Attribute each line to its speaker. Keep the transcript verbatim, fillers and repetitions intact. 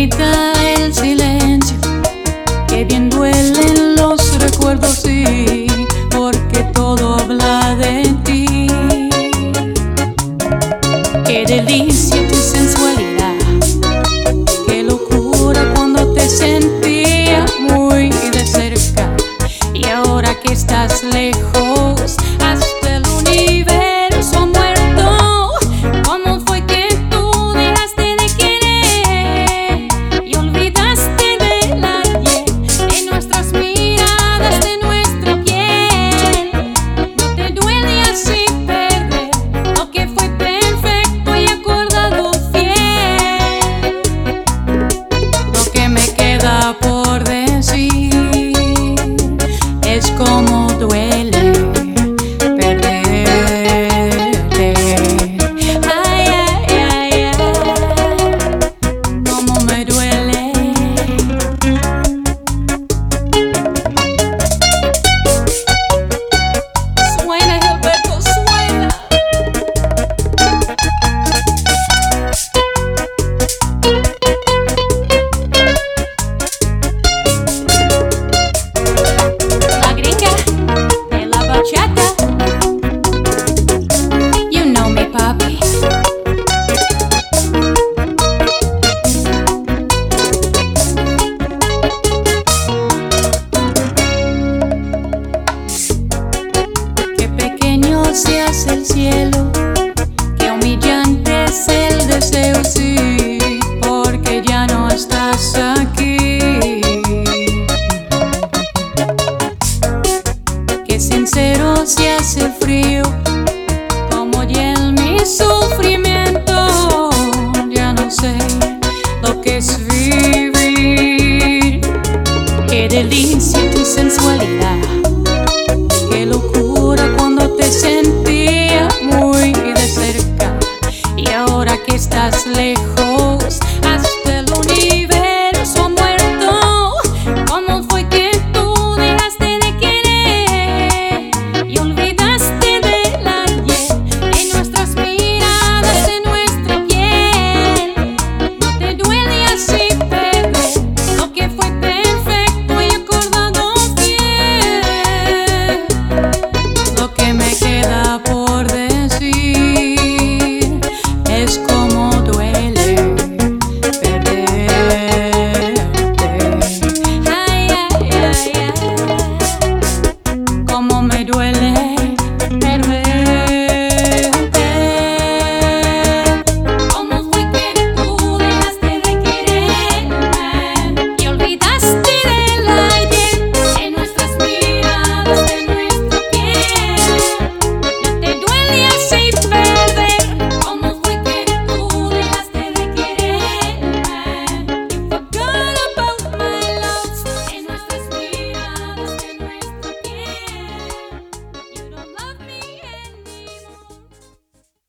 Speaker 1: grita el silencio, que bien duelen los recuerdos, sí, porque todo habla de ti. Qué delicia tu sensualidad, qué locura cuando te sentía muy de cerca, y ahora que estás lejos, hasta el universo ha muerto. ¿Cómo fue que tú dejaste de querer y olvidaste del ayer, de nuestras miradas, de nuestra piel? ¿No te duele así perder lo que fue perfecto y acordado fiel? Lo que me queda por decir es cómo duele perderte. Ay, ay, ay, ay, cómo me duele. Suena, Gilberto, suena. La gringa de la bachata, you know me, papi. Qué pequeño se hace el cielo, qué humillante es el deseo, sí, porque ya no estás aquí. Qué sincero se hace el frío, como hiel mi sufrimiento. Ya no sé lo que es vivir. Qué delicia